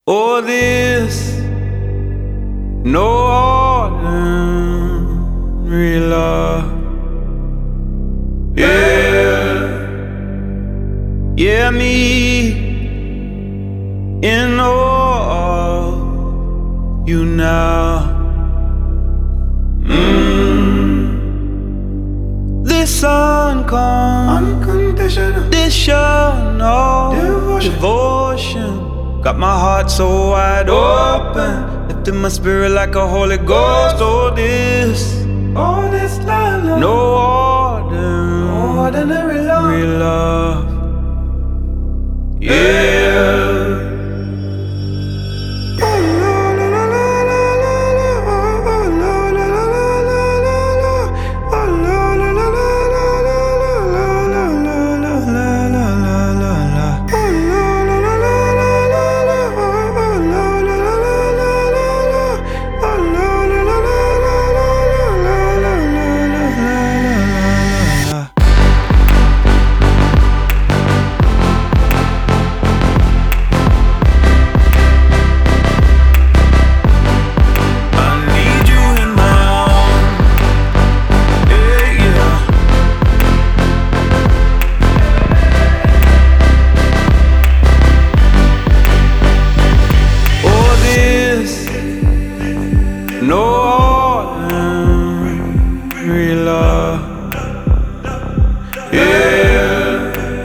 Oh, this no ordinary love. Yeah, me in awe of you now. This unconditional devotion got my heart so wide open, lifting my spirit like a Holy Ghost. Oh, this love, no ordinary love. Yeah. No ordinary love. Yeah.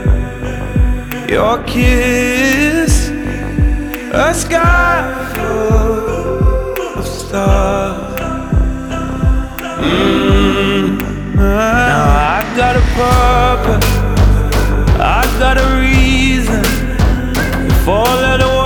Your kiss, a sky full of stars. Now I got a purpose, I got a reason for all of the